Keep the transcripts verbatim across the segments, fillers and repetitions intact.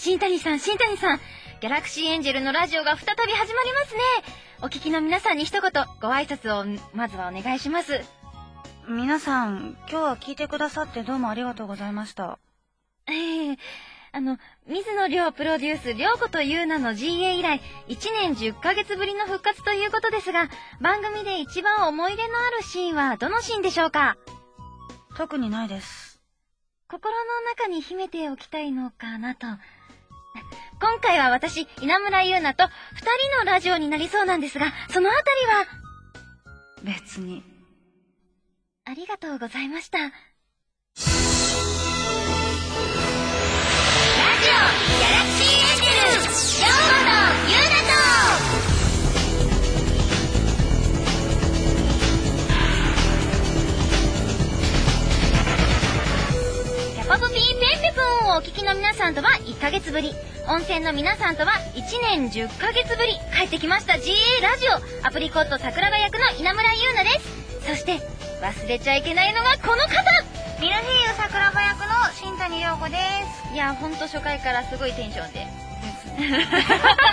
新谷さん、新谷さん。ギャラクシーエンジェルのラジオが再び始まりますね。お聞きの皆さんに一言、ご挨拶をまずはお願いします。 皆さん、今日は聞いてくださってどうもありがとうございました。 ええー、あの、水野亮プロデュース、亮子とゆうなの ジーエー 以来、いちねんじゅっかげつぶりの復活ということですが、番組で一番思い出のあるシーンはどのシーンでしょうか？ 特にないです。 心の中に秘めておきたいのかなと。今回は私、稲村優奈と二人のラジオになりそうなんですが、そのあたりは別に。 ありがとうございました。ラジオギャラクシーエンジェル、亮子と優奈とキャパポピーペンペプンをお聞きの皆さんとはいっかげつぶり、温泉の皆さんとはいちねんじゅっかげつぶり、帰ってきました ジーエー ラジオ、アプリコット桜庭役の稲村優奈です。そして忘れちゃいけないのがこの方、 ミルフィーユ桜庭役の新谷涼子です。 いやほんと初回からすごいテンションでつうかさ、これネタ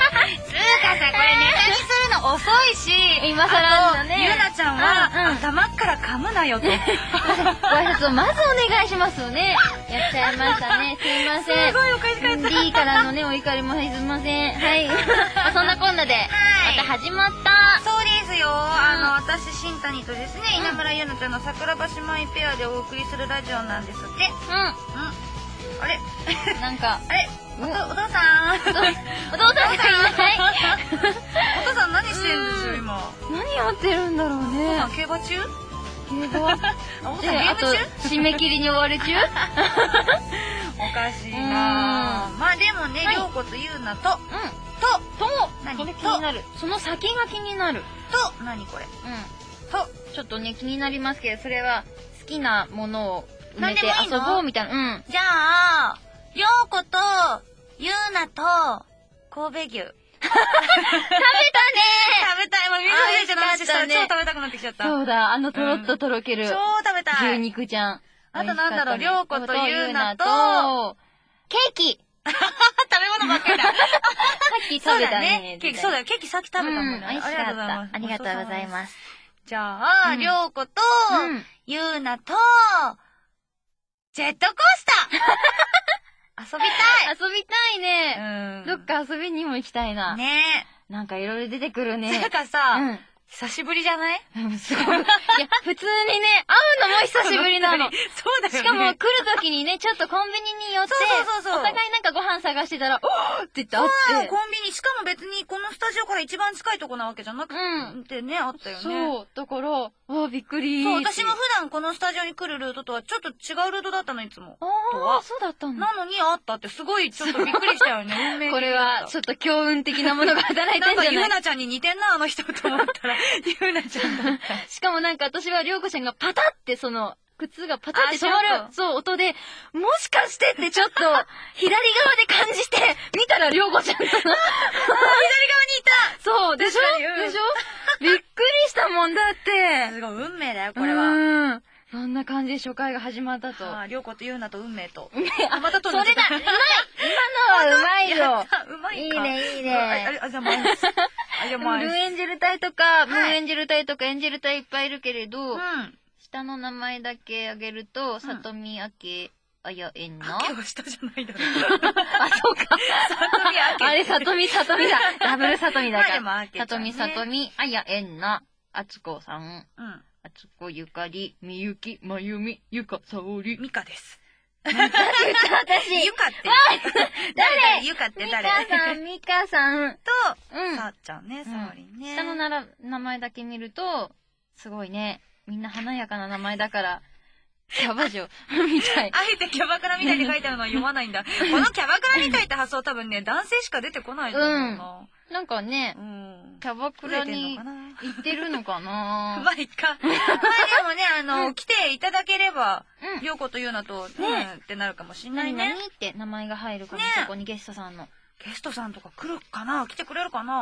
にするの遅いし、 今更だね。 ゆうなちゃんは、うんうん、頭から噛むなよとご挨拶をまずお願いしますよね。やっちゃいましたね、すいません。 すごいおかしかった。 D からのねお怒りもすいません。はいそんなこんなで、はい、また始まった。 そうですよ、うん、あの私新谷とですね、うん、稲村優奈ちゃんの桜庭姉妹ペアでお送りするラジオなんですって。 うん、うん、 あれなんかあれお, お父さんお父さんがいないお父さん何してるんですよ今。 何やってるんだろうね。 お父さん競馬中？ 競馬お父さんゲーム中？締め切りに追われ中？ おかしいな。まあでもね、涼子とゆうなと、うん、とと何これ気になる。その先が気になる。 と何これ？うん。 とちょっとね気になりますけど、それは好きなものを埋めて遊ぼうみたいな。うん。 じゃあ涼子とゆうなと神戸牛食べたね。 食べたい。もうみんなでじゃなくて超食べたくなってきちゃった。 そうだ、あのとろっととろける、 うん、超食べたい牛肉ちゃん。 あとなんだろう、涼子とゆうなとケーキ食べ物ばっかりだ。さっき食べたね。 ケーキ、そうだよ、ケーキさっき食べたもんね。 美味しかった。ありがとうございます。 じゃあ涼子とゆうなとジェットコースター遊びたい。 遊びたいね。どっか遊びにも行きたいな。 ねえ。なんかいろいろ出てくるね。 なんかさ、久しぶりじゃない？ すごい。いや、普通にね、会うのも久しぶりなの。 そうだよね。 しかも来る時にね、ちょっとコンビニに寄って、お互いなんかご飯探してたら、おーって言って会って。 コンビニ、しかも別にこのスタジオから一番近いとこなわけじゃなくてね、あったよね。 そう、だから、わあ、びっくり。 そう、私も普段このスタジオに来るルートとはちょっと違うルートだったの、いつも。 ああ、そうだったんだ。なのにあったってすごいちょっとびっくりしたよね。運命。 これはちょっと強運的なものが働いてんじゃない？ なんかゆうなちゃんに似てんな、あの人と思ったら、ゆうなちゃんだった。 しかもなんか私はりょうこちゃんがパタってその、靴がパタって止まる、そう、音で、もしかしてってちょっと、左側で感じて、見たらりょうこちゃんとの。あ、左側にいたそう、でしょ、うん、でしょびっくりしたもんだって。 すごい、運命だよ、これは。うん。 そんな感じで初回が始まったと。 ああ、りょうことゆうなと運命と。 あ、またとる。それだ、うまい今のはうまいよ。 うまいか。 いいね、いいね。 あ、じゃあもう、あ、じゃあもう。 ルエンジェル隊とか、ムーエンジェル隊とかエンジェル隊いっぱいいるけれど、 うん。 下の名前だけあげると、さとみあけあやえんな。 あけは下じゃないだろ。 あ、そうか。 さとみあけ。 あれ、さとみさとみだ。ダブルさとみだから。 さとみさとみあやえんな。あつこさん。 うん。 あつこゆかり、みゆき、まゆみ、ゆかさおり。 みかです。 私。 ゆかって。誰？ゆかって誰？ みかさん、みかさん。 と、さっちゃんね、さおりんね。 下のなら名前だけ見ると、すごいね。みんな華やかな名前だから、キャバ嬢みたい。 あえてキャバクラみたいに書いてあるのは読まないんだ。このキャバクラみたいって発想多分ね、男性しか出てこないと思うな。うん。 なんかね、うん、キャバクラに行ってるのかなまあいっか。まあでもね、あの、来ていただければ、りょうことゆうなと、ねってなるかもしんないね。 何って名前が入るかも、そこにゲストさんの。 ゲストさんとか来るかな？来てくれるかな？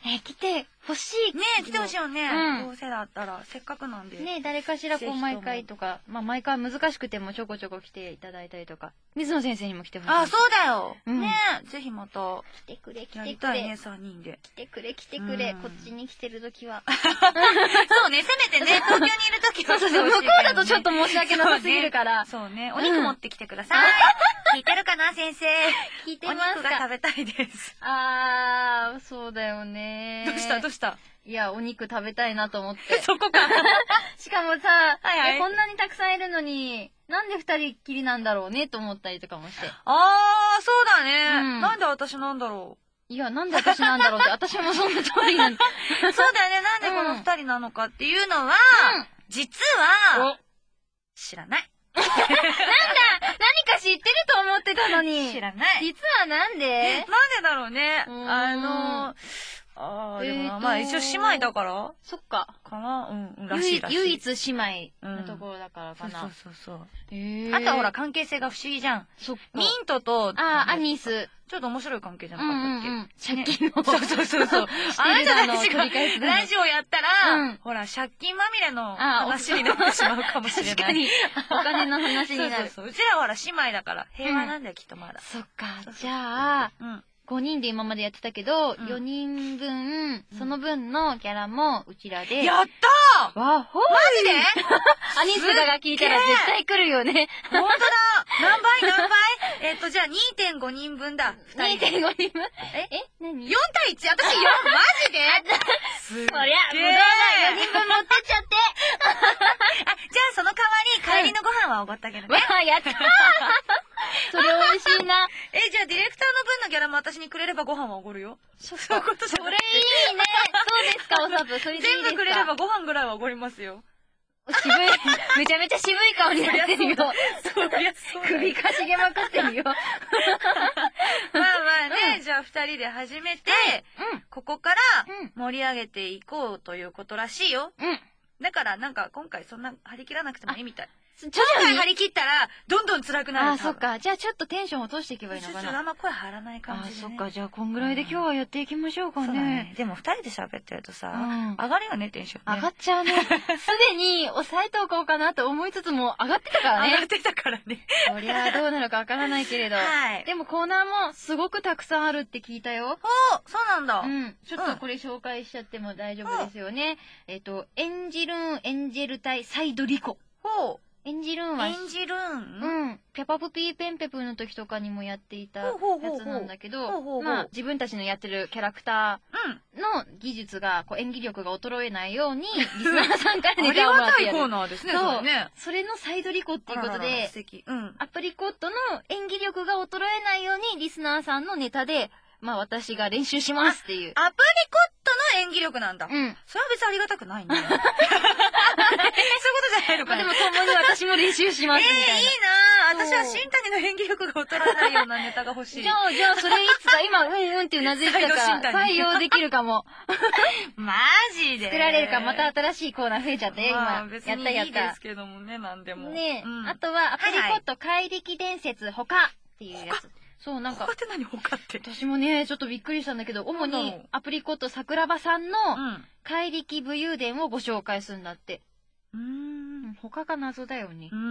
え、来てほしい。 ねえ、来てほしいよね。 うん、 どうせだったら、せっかくなんで。 ねえ、誰かしらこう毎回とか、まあ毎回難しくてもちょこちょこ来ていただいたりとか、水野先生にも来てほしい。 あ、そうだよ。 うん、 ねえ、ぜひまた。 来てくれ、来てくれ。 やりたいね、さんにんで。 来てくれ、来てくれ。こっちに来てるときは。 そうね、せめてね、東京にいるときは。 そうそう、向こうだとちょっと申し訳なさすぎるから。 そうね、お肉持ってきてください。聞いてるかな、先生。 聞いてますか？お肉が食べたいです。 あー、そうだよね。 どうしたどうしたいや、お肉食べたいなと思って。 そこか。 しかもさ、 はいはい、 こんなにたくさんいるのに、なんで二人っきりなんだろうねと思ったりとかもして。 あー、そうだね。うん、なんで私なんだろう。 いや、なんで私なんだろうって、私もそんな通りなんだ。 そうだよね、なんでこの二人なのかっていうのは、うん、実は、知らない。 なんだ、何か知ってると思ってたのに。 知らない。 実はなんで？ なんでだろうね。あの、ああ、でもまあ一応姉妹だから。 そっか。 かな、うん、らしいらしい。 唯一姉妹のところだからかな。 そうそうそう。 へあとはほら関係性が不思議じゃん。 そっか。 ミントと、 あ、アニス。 ちょっと面白い関係じゃなかったっけ？借金の。 そうそうそうそう。あなたたちがラジオやったら、ほら借金まみれの話になってしまうかもしれない。 確かに。お金の話になる。 そうそうそう。うちらはほら姉妹だから平和なんだよきっとまだ。 そっか。じゃあ、ごにんで今までやってたけど、よにんぶん、その分のギャラもうちらで。 やったーわほーマジでアニスガが聞いたら絶対来るよね。 ほんとだ何倍何倍えっと、じゃあ にてんごにんぶんだ。 にてんごにんぶんええ何 ?よん 対いち? 私よんマジですげえそりゃ、ぶどうがよにんぶん持ってっちゃってあ、じゃあその代わり帰りのご飯はおごってあげるね。 わあ、やったーそれ美味しいな。 え、じゃあディレクターの分のギャラも私にくれればご飯はおごるよ。 そういうことじゃない。それいいね。そうですか、おさぶ。それでいいですか。 全部くれればご飯ぐらいはおごりますよ。 渋い、めちゃめちゃ渋い顔になってるよ。 そりゃそう。 首かしげまくってるよ。まあまあね、じゃあ二人で始めて、ここから盛り上げていこうということらしいよ。だからなんか今回そんな張り切らなくてもいいみたい。徐々に張り切ったらどんどん辛くなる。 あ、そっか。じゃあちょっとテンション落としていけばいいのかな。 ちょっとあんま声張らない感じで。 あ、そっか。じゃあこんぐらいで今日はやっていきましょうかね。 でも二人で喋ってるとさ、上がるよね、テンション。 上がっちゃうね。すでに抑えておこうかなと思いつつも上がってたからね。 上がってたからね。 そりゃどうなるかわからないけれど。はい。でもコーナーもすごくたくさんあるって聞いたよ。 お、そうなんだ。 うん。ちょっとこれ紹介しちゃっても大丈夫ですよね。えっと、エンジルーンエンジェル隊サイドリコ。 ほう。 エンジルーンは、 エンジルーンうん。ペパプピーペンペプの時とかにもやっていたやつなんだけど、まあ自分たちのやってるキャラクターの技術が、こう演技力が衰えないように、リスナーさんからネタをもらってやる。 ありがたいコーナーですね、そうね。 それのサイドリコっていうことで、 素敵。うん。 アプリコットの演技力が衰えないように、リスナーさんのネタで、まあ私が練習しますっていう。 アプリコットの演技力なんだ。うん。それは別にありがたくないね。そういうことじゃないのかな。 でも共に私も練習しますみたいな。 えー、いいなぁ。私は新谷の演技力が衰えないようなネタが欲しい。 じゃあ、じゃあそれいつか、今、うんうんってうなずいてたから採用できるかも。 マジで作られるか、また新しいコーナー増えちゃって、今。 別にいいですけどもね、なんでも。 ねえ。あとは、アプリコット怪力伝説他っていうやつ。そう、なんか。 他って何他って。 私もね、ちょっとびっくりしたんだけど、主にアプリコット桜庭さんの怪力武勇伝をご紹介するんだって。うーん。他が謎だよね。うん。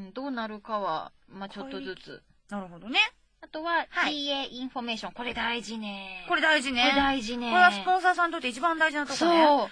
どうなるかは、まあちょっとずつ。 なるほどね。 あとは、ジーエー インフォメーション。これ大事ね。 これ大事ね。 これ大事ね。 これはスポンサーさんにとって一番大事なとこね。 そう。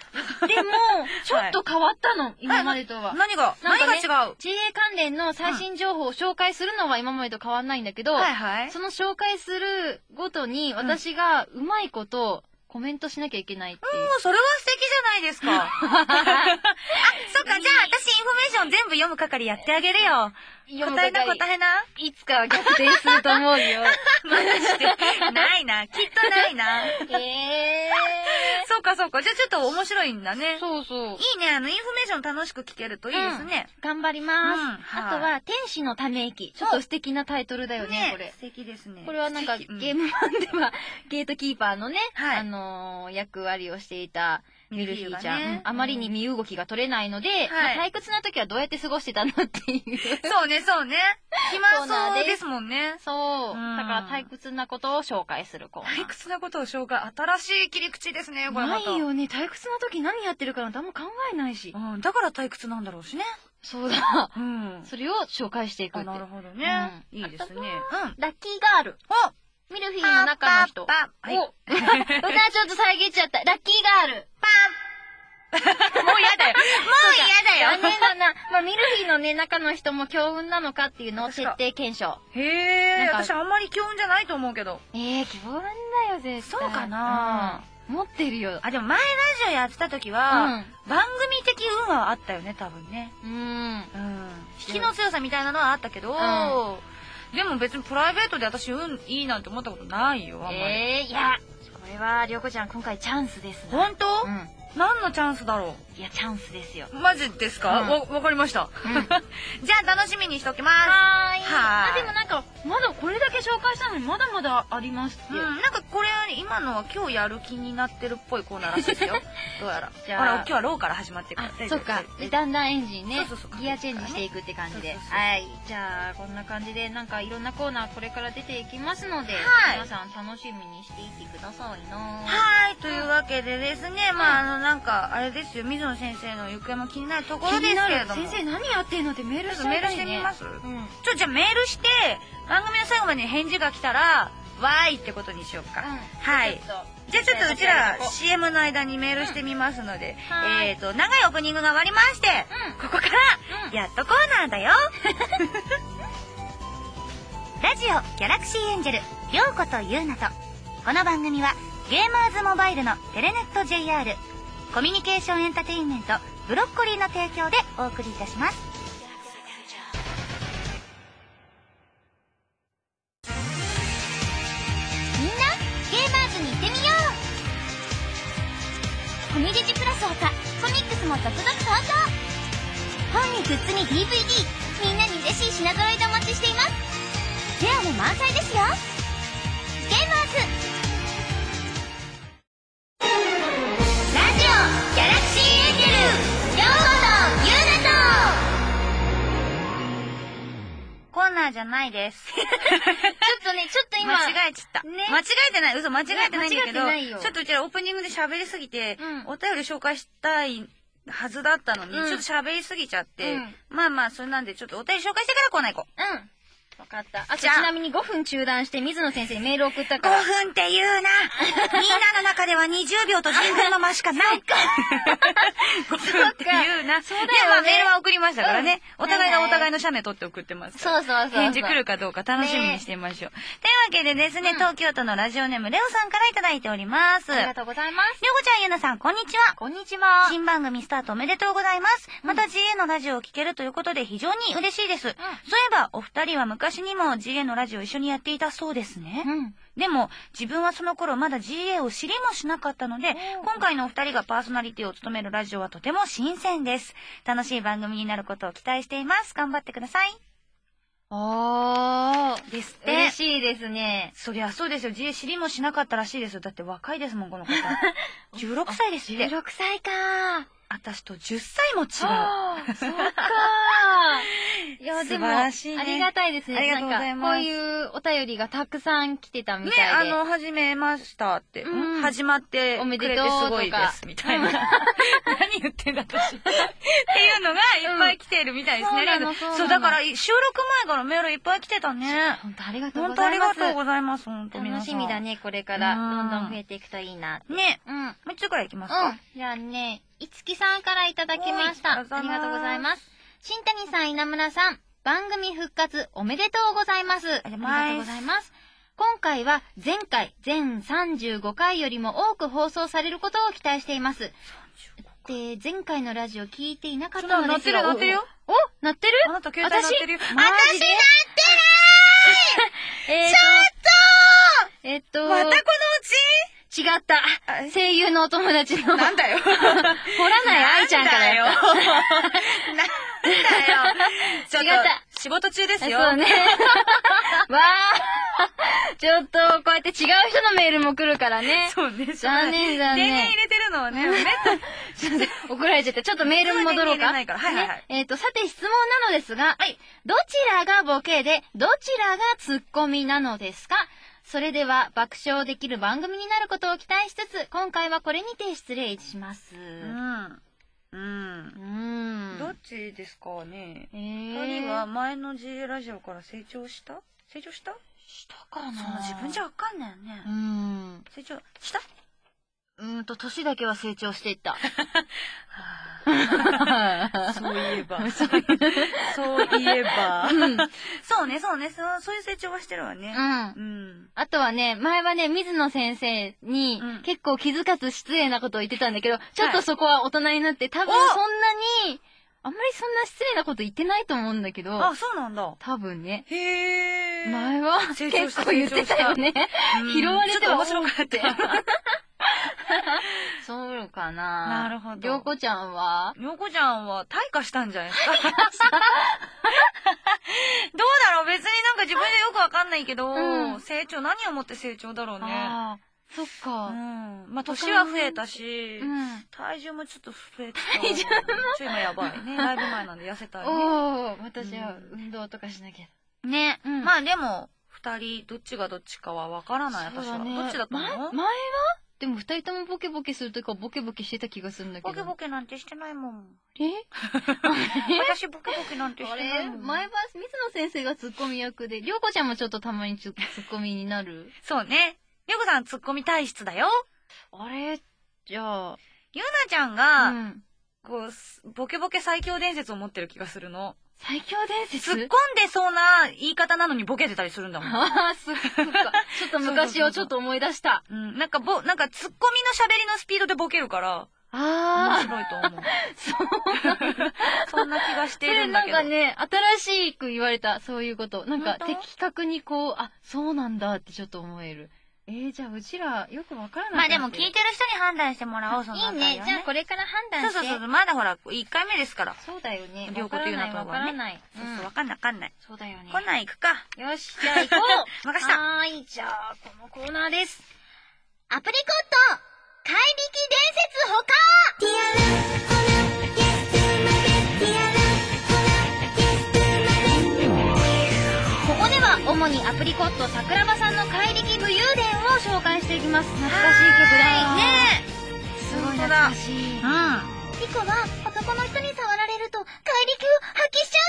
でも、ちょっと変わったの、今までとは。 何が何が違うジーエー 関連の最新情報を紹介するのは今までと変わんないんだけど、その紹介するごとに私がうまいことコメントしなきゃいけないっていう。 もうそれは素敵じゃないですか。あ、そっか、じゃあ私インフォメーション全部読む係やってあげるよ。答えな答えな。 いつかは逆転すると思うよ。 マジで。ないな。きっとないな。 えー。 そうかそうか。じゃあちょっと面白いんだね。 そうそう。いいね。あの、インフォメーション楽しく聞けるといいですね。 頑張ります。あとは、天使のため息。ちょっと素敵なタイトルだよね、これ。 素敵ですね。 これはなんか、ゲーム版では、ゲートキーパーのね、あの、役割をしていた、 ミルフィーちゃん。あまりに身動きが取れないので、退屈な時はどうやって過ごしてたのっていう。 そうね、そうね。暇そうですもんね。 そう。だから退屈なことを紹介するコーナー。 退屈なことを紹介。新しい切り口ですね、これまた。 ないよね。退屈な時何やってるかなんてあんま考えないし。 うん。だから退屈なんだろうしね。 そうだ。うん。それを紹介していくって。 なるほどね。いいですね。うん。 ラッキーガール。おミルフィーの中の人。 パン。 お歌ちょっと遮っちゃった。ラッキーガール。 パン。もう嫌だよ。もう嫌だよ。 残念だな。まあ、ミルフィーのね、中の人も強運なのかっていうのを徹底検証。 へー。私あんまり強運じゃないと思うけど。 えー、強運だよ、絶対。 そうかな、 うん、持ってるよ。 あ、でも前ラジオやってた時は、うん、番組的運はあったよね、多分ね。うん。うん。引きの強さみたいなのはあったけど、うんでも別にプライベートで私運いいなんて思ったことないよ、あんまり。 えー、いや、これは、りょうこちゃん今回チャンスですね。 ほんと？うん。何のチャンスだろう？いや、チャンスですよ。 マジですか？わ、わかりました。じゃあ楽しみにしときます。 はーい。はーい。あ、でもなんか、まだこれだけ紹介したのにまだまだありますって。うん、 なんかこれ、今のは今日やる気になってるっぽいコーナーらしいですよ。どうやら。じゃあ、今日はローから始まってるから。 そっか。だんだんエンジンね、ギアチェンジしていくって感じで。はい。じゃあ、こんな感じで、なんかいろんなコーナーこれから出ていきますので、皆さん楽しみにしていてくださいな。 はい。というわけでですね、まあ、あの、なんか、あれですよ、水野先生の行方も気になるところですけれども。 先生何やってんのってメールしてメールしてみます？うん。ちょ、じゃあメールして、番組の最後まで返事が来たら、わーいってことにしようか。はい。じゃあちょっとうちら シーエム の間にメールしてみますので、えっと、長いオープニングが終わりまして、ここから、やっとコーナーだよ。ラジオギャラクシーエンジェル、りょうことゆうなと、この番組は、ゲーマーズモバイルのテレネット ジェイアール、コミュニケーションエンターテインメントブロッコリーの提供でお送りいたします。みんなゲーマーズに行ってみよう。コミデジプラスほかコミックスも続々登場。本にグッズに ディーブイディー、みんなに嬉しい品揃えでお待ちしています。フェアも満載ですよ。ゲーマーズコーナーじゃないです。ちょっとね、ちょっと今。 間違えちゃった。ね、間違えてない。嘘、間違えてないんだけど、ちょっとうちらオープニングで喋りすぎて、うん、お便り紹介したいはずだったのに、うん、ちょっと喋りすぎちゃって、うん、まあまあ、それなんで、ちょっとお便り紹介してからコーナー行こう。うん。 わかった。あ、ちなみにごふん中断して水野先生にメール送ったから。 ごふんって言うな。みんなの中ではにじゅうびょうと人口の間しかない。ごふんって言うな。そうだよね。いや、まあメールは送りましたからね。お互いがお互いの写メ撮って送ってますから。 そうそうそう。 返事来るかどうか楽しみにしてみましょう。というわけでですね、東京都のラジオネームレオさんからいただいております。 ありがとうございます。 りょうこちゃん、ゆなさん、こんにちは。 こんにちは。 新番組スタートおめでとうございます。また ジーエー のラジオを聞けるということで非常に嬉しいです。そういえば、お二人は昔にも ジーエー のラジオを一緒にやっていたそうですね。うん、でも自分はその頃まだ ジーエー を知りもしなかったので、今回のお二人がパーソナリティを務めるラジオはとても新鮮です。楽しい番組になることを期待しています。頑張ってください。 あーですって。嬉しいですね。 そりゃそうですよ。ジーエー 知りもしなかったらしいですよ。だって若いですもん、この方。じゅうろくさいですって。 じゅうろくさいかー。 私とじゅっさいも違う。 そうかー。いや、でも、ありがたいですね。 ありがとうございます。 こういうお便りがたくさん来てたみたいで。ね、 あの、始めましたって。うん、始まってくれてすごいです、みたいな。何言ってんだ、私。っていうのがいっぱい来てるみたいですね。そう、だから収録前からメールいっぱい来てたね。 本当ありがとうございます。 本当ありがとうございます、本当皆さん。 楽しみだね、これから。どんどん増えていくといいな。 ね。うん。もう一つくらいいきますか。 じゃあね、いつきさんからいただきました。ありがとうございます。新谷さん、稲村さん、番組復活おめでとうございます。ありがとうございます。今回は前回、全さんじゅうごかいよりも多く放送されることを期待しています。で、前回のラジオ聞いていなかったのですが。 なってる、なってるよ。 お、なってる？ あなた携帯なってるよ。 私、私なってないちょっとえっと、 またこのうち違った。声優のお友達の。 なんだよ。 ほらない愛ちゃんからよ。なんだよ。 違った。仕事中ですよ。 そうね。わちょっと、こうやって違う人のメールも来るからね。 そうね。 残念残念。 電源入れてるのはね、めった怒られちゃった。ちょっとメールに戻ろうか。 はいはいはい。 えっと、さて質問なのですが、はい。どちらがボケで、どちらがツッコミなのですか？それでは爆笑できる番組になることを期待しつつ、今回はこれにて失礼します。うん。 うん。どっちですかね。えー、ふたりは前の ジーエー ラジオから成長した成長したしたかな。 そんな自分じゃわかんないよね。 うん。 成長したうーんと、年だけは成長していった。 そういえば。そういえば。うん、そうね、そうねそう、そういう成長はしてるわね。うん。 うん。あとはね、前はね、水野先生に、結構気づかず失礼なことを言ってたんだけど、ちょっとそこは大人になって、多分そんなに、あんまりそんな失礼なこと言ってないと思うんだけど。 あ、そうなんだ。 多分ね。 へー。 前は結構言ってたよね。拾われては面白かった。 そうかな。 なるほど。 りょうこちゃんはりょうこちゃんは退化したんじゃないですか。どうだろう、別になんか自分でよくわかんないけど、うん、成長、何をもって成長だろうね。あー、そっか。 うん。まあ、年は増えたし、うん、体重もちょっと増えてた。体重もちょい今やばいね。ライブ前なんで痩せたいね。 おー、私は運動とかしなきゃ。 ね。うん、まあでも、二人、どっちがどっちかはわからない、私は。ね、どっちだと思う？ 前はでも二人ともボケボケするときはボケボケしてた気がするんだけど。 ボケボケなんてしてないもん。 え私ボケボケなんてしてないもん。 前は水野先生がツッコミ役で、りょうこちゃんもちょっとたまにツッコミになる。 そうね。りょうこさんツッコミ体質だよ。 あれじゃあ。 ゆうなちゃんが、うん、こう、ボケボケ最強伝説を持ってる気がするの。 最強伝説突っ込んでそうな言い方なのにボケてたりするんだもん。 ああ、そっか。ちょっと昔をちょっと思い出した。 うん。なんかぼ、なんかツッコミの喋りのスピードでボケるから、ああ。面白いと思う。そう。そんな気がしてるんだけど。 なんかね、新しく言われた、そういうこと。なんか的確にこう、あ、そうなんだってちょっと思える。えー、じゃあうちらよくわからない。 まあでも聞いてる人に判断してもらおう、そのあたりはね。 いいね。じゃあこれから判断して。 そうそうそう。まだほら、いっかいめですから。 そうだよね。 りょうこというのとはね。 わからない。 そうそう、わかんないわかんない。 そうだよね。 こんなん行くか。 よし、じゃあ行こう。 任した。 はーい、じゃあこのコーナーです。アプリコット怪力伝説ほかティアラほらゲスまでティアラほらゲスまで。ここでは主にアプリコット桜庭さんの怪力武勇伝を紹介していきます。懐かしい曲だね。すごい懐かしい。うん。リコは男の人に触られると怪力を発揮しちゃ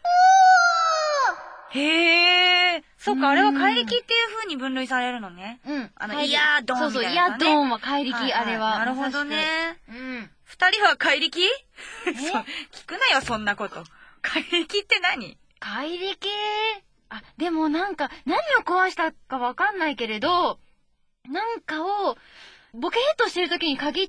うんです。へー。そっか、あれは怪力っていう風に分類されるのね。 うん。 あの、イヤードンみたいな、ね。 そうそう、イヤードンは怪力、あれは。 なるほどね。うん。二人は怪力？え聞くなよ、そんなこと。怪力って何？ 怪力？あ、でもなんか、何を壊したかわかんないけれど、なんかを、ボケーっとしてる時に限って、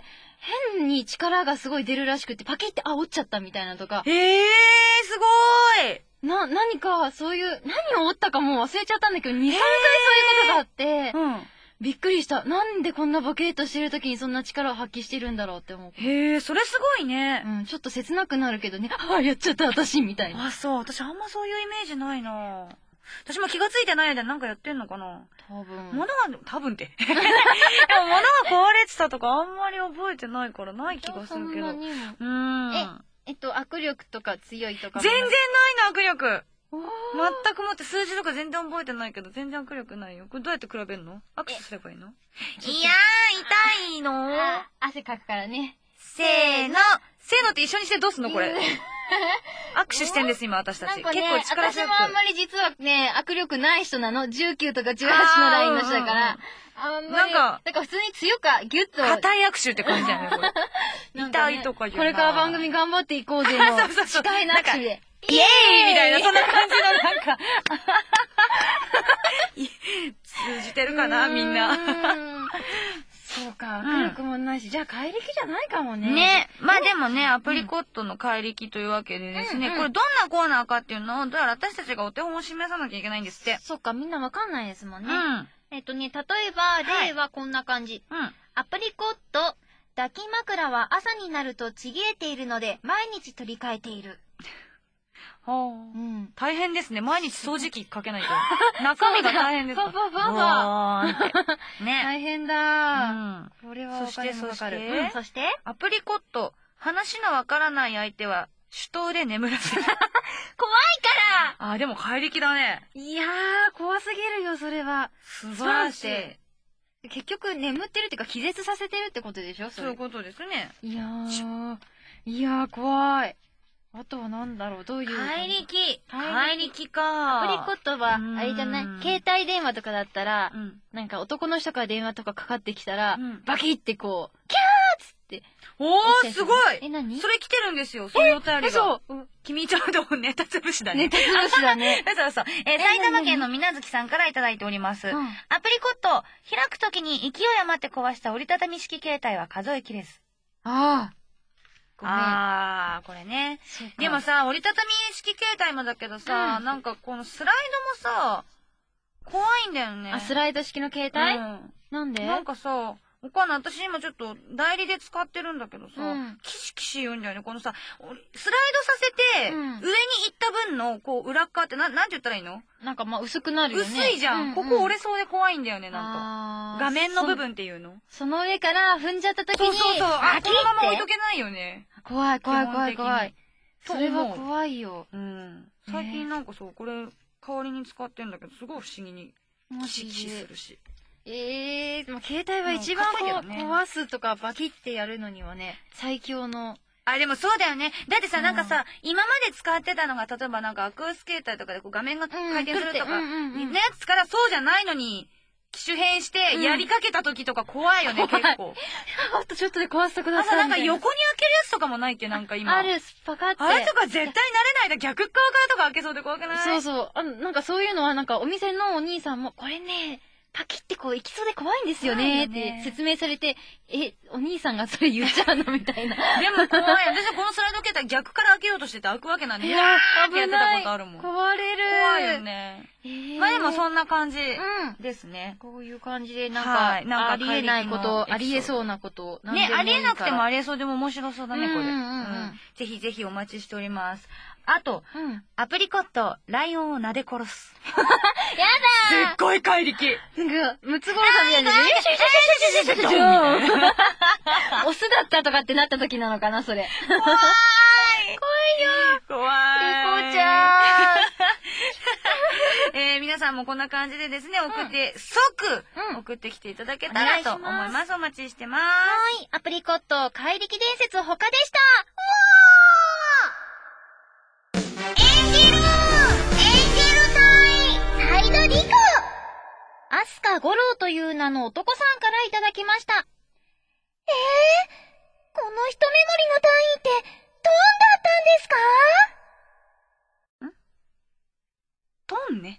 変に力がすごい出るらしくて、パキって、あ、折っちゃったみたいなとか。 えー、すごーい。 な、何か、そういう、何を折ったかもう忘れちゃったんだけど、に、さんかいそういうことがあって、うん、びっくりした。なんでこんなボケーっとしてる時にそんな力を発揮してるんだろうって思う。 へー、それすごいね。 うん、ちょっと切なくなるけどね、あ、やっちゃった私、みたいな。 あ、そう。私あんまそういうイメージないな。私も気がついてない間になんかやってんのかな。 多分。 物が、多分って。でも物が壊れてたとかあんまり覚えてないからない気がするけど。うーん。え、えっと、握力とか強いとか。 全然ないの、握力。全くもって数字とか全然覚えてないけど、全然握力ないよ。これどうやって比べるの？握手すればいいの？いやー、痛いの？ 汗かくからね。 せーの。せーのって一緒にしてどうすんのこれ。握手してんです、今、私たち。 結構力強く。私もあんまり実はね、握力ない人なの。じゅうきゅうとかじゅうはちのラインの人だから。あんまり。なんか、なんか普通に強く、ギュッと。 硬い握手って感じだよね、これ。痛いとか言うな。 これから番組頑張っていこうぜの。 そうそうそう。 近い握手で。 イエーイみたいな、そんな感じの、なんか。通じてるかな、みんな。 そうか、握力もないし、じゃあ怪力じゃないかもね。 ね。まあでもね、アプリコットの怪力というわけでですね、これどんなコーナーかっていうのを、どうやら私たちがお手本を示さなきゃいけないんですって。 そっか、みんなわかんないですもんね。うん。えっとね、例えば、例はこんな感じ。うん。アプリコット、抱き枕は朝になるとちぎれているので、毎日取り替えている。 はあ、うん、大変ですね。毎日掃除機かけないと。中身が大変です。 ファファファファ。ね。大変だー。これはお金もかかる。そして、 アプリコット。話のわからない相手は、手刀で眠らせる。怖いからあ、でも怪力だね。 いやー、怖すぎるよ、それは。 素晴らしい。結局、眠ってるっていうか、気絶させてるってことでしょ？ そういうことですね。 いやー、いやー、怖い。あとはなんだろう、どういう。 怪力。怪力か。 アプリコットは、あれじゃない？携帯電話とかだったら、うん、なんか男の人から電話とかかかってきたら、うん、バキってこう、キャーっつって。 おー、すごい！ え、何？ それ来てるんですよ、そういうお便りが。そう。君ちょうどネタつぶしだね。 ネタつぶしだね。 そうそう。えー、埼玉県のみなずきさんからいただいております。うん、アプリコット、開くときに勢い余って壊した折りたたみ式携帯は数えきれず。 ああ。 あー、これね。でもさ、折りたたみ式携帯もだけどさ、うん、なんかこのスライドもさ、怖いんだよね。 あ、スライド式の携帯、うん、なんで？ なんかさ、わかんない。私今ちょっと代理で使ってるんだけどさ、うん、キシキシ言うんだよね。このさ、スライドさせて、うん、上に行った分の、こう、裏側ってな、なんて言ったらいいの？ なんかまあ薄くなるよね。 薄いじゃん。うんうん、ここ折れそうで怖いんだよね、なんか。画面の部分っていうの？ その上から踏んじゃった時に、 そうそうそう。あ、このまま置いとけないよね。 怖い怖い怖い怖い。それは怖いよ。 うん。最近なんかそう、これ、代わりに使ってんだけど、すごい不思議に、キシキシするし。 ええー、でも携帯は一番こう、ね、壊すとかバキってやるのにはね、最強の。 あ、でもそうだよね。だってさ、うん、なんかさ、今まで使ってたのが、例えばなんかアクース携帯とかでこう画面が回転するとか、のやつからそうじゃないのに、機種変してやりかけた時とか怖いよね、うん、結構。 あとちょっとで壊してください。 あ、なんか横に開けるやつとかもないっけ、なんか今。 ある、スパカって。 あれとか絶対慣れないで逆側からとか開けそうで怖くない？ そうそう。あ、なんかそういうのはなんかお店のお兄さんも、これね、パキってこう行きそうで怖いんですよねって説明されて、え、お兄さんがそれ言っちゃうのみたいな。 でも怖い。私はこのスライド携帯逆から開けようとしてて開くわけなんで、いやーってやってたことあるもん。 壊れる。 怖いよね。えー、まあでもそんな感じですね。 うん、こういう感じでなんか、はい、なんかありえないこと、ありえそうなこと。 ね、ありえなくてもありえそうでも面白そうだね、これ。ぜひぜひお待ちしております。あと、うん、アプリコット、ライオンを撫で殺す。 やだーすっごい怪力。 なんか、ムツゴロウさんみたいな。オスだったとかってなった時なのかな、それ。 怖い怖いよ怖いリコちゃんえー、皆さんもこんな感じでですね、送って、うん、即、うん、送ってきていただけたらと思います。お待ちしてます。 はい。アプリコット、怪力伝説他でした。アスカ五郎という名の男さんからいただきました。えー、この一目惚れの単位って、 トーンだったんですか？ん？トーンね。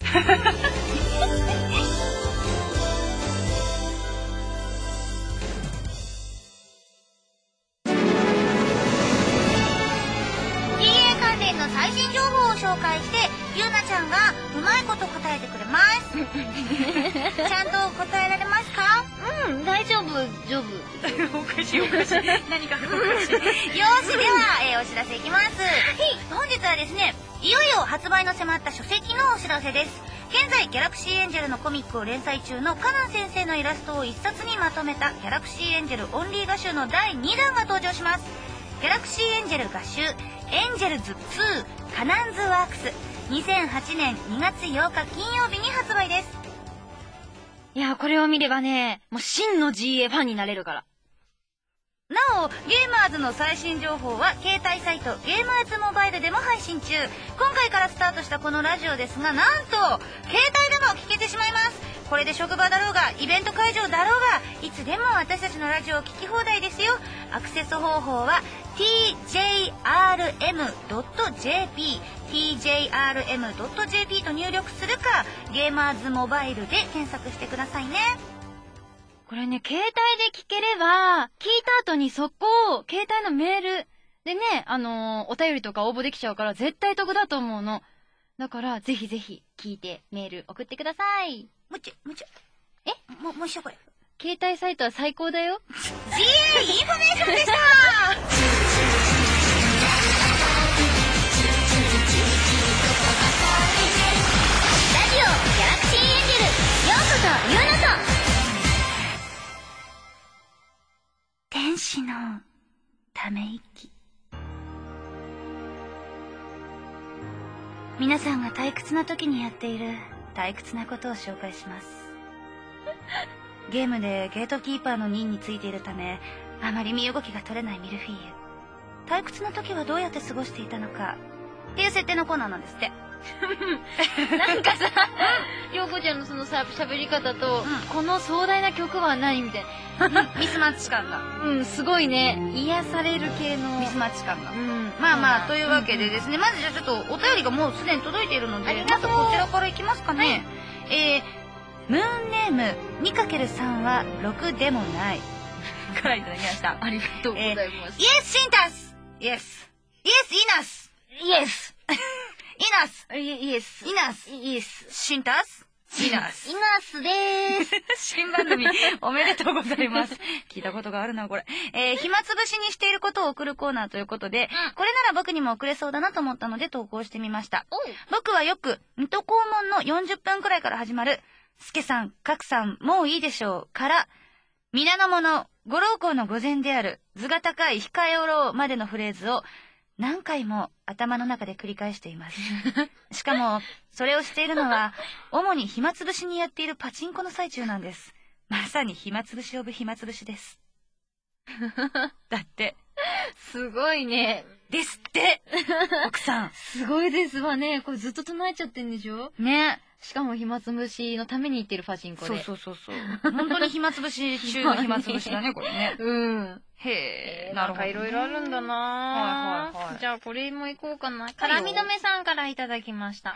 ディーエー 関連の最新情報を紹介して、ゆうなちゃんがうまいこと答えてくれます。ちゃんと答えられますか？ うん、大丈夫、丈夫。 おかしいおかしい。何かおかしい。よーし、では、えー、お知らせいきます。はい。本日はですね、いよいよ発売の迫った書籍のお知らせです。現在、ギャラクシーエンジェルのコミックを連載中のカナン先生のイラストを一冊にまとめたギャラクシーエンジェルオンリー画集のだいにだんが登場します。ギャラクシーエンジェル画集、エンジェルズツーカナンズワークス。にせんはちねんにがつようか金曜日に発売です。 いや、これを見ればね、もう真の ジーエー ファンになれるから。 なお、ゲーマーズの最新情報は携帯サイトゲーマーズモバイルでも配信中。今回からスタートしたこのラジオですが、なんと携帯でも聞けてしまいます。これで職場だろうがイベント会場だろうがいつでも私たちのラジオを聞き放題ですよ。アクセス方法は ティージェイアールエムドットジェーピー ティージェイアールエムドットジェーピー と入力するか、ゲーマーズモバイルで検索してくださいね。 これね、携帯で聞ければ、聞いた後に速攻、携帯のメールでね、あのー、お便りとか応募できちゃうから絶対得だと思うの。だから、ぜひぜひ聞いてメール送ってください。 もうちょ、もうちょ。 えもう、もう一緒これ。 携帯サイトは最高だよ。 ジーエー インフォメーションでしたため息。皆さんが退屈な時にやっている退屈なことを紹介します。ゲームでゲートキーパーの任についているため、あまり身動きが取れないミルフィーユ。退屈な時はどうやって過ごしていたのかっていう設定のコーナーなんですって。 なんかさ、りょうこちゃんのそのさ、喋り方と、うん、この壮大な曲は何みたいな。 ミスマッチ感が。 うん、すごいね。癒される系の。 ミスマッチ感が。うん。まあまあ、というわけでですね、うんうん、まずじゃあちょっとお便りがもうすでに届いているので、まずこちらからいきますかね。はい、えー、ムーンネーム、にかけるさん はろくでもない。からいただきました。 ありがとうございます。 イエスシンタスイエスイエスイナスイエスイナスイエスイナスイエスシンタスイナスイナスでーす。 新番組おめでとうございます。聞いたことがあるなこれ。えー、暇つぶしにしていることを送るコーナーということで、うん、これなら僕にも送れそうだなと思ったので投稿してみました。僕はよく水戸黄門のよんじゅっぷんくらいから始まるスケさん、カクさん、もういいでしょうから皆の者、ご老公の御前である図が高い控えおろうまでのフレーズを何回も頭の中で繰り返しています。しかも、それをしているのは、主に暇つぶしにやっているパチンコの最中なんです。まさに暇つぶしオブ暇つぶしです。だって。 すごいね。 ですって奥さん。 すごいですわね。これずっと唱えちゃってんでしょね。 しかも暇つぶしのために行ってるパチンコで。 そうそうそうそう。本当に暇つぶし中の暇つぶしだね、これね。 うん。 へえ、 なるほど、ね。なんかいろいろあるんだなぁ。はいはいはい。じゃあこれも行こうかな。からみどめさんからいただきました。 はい。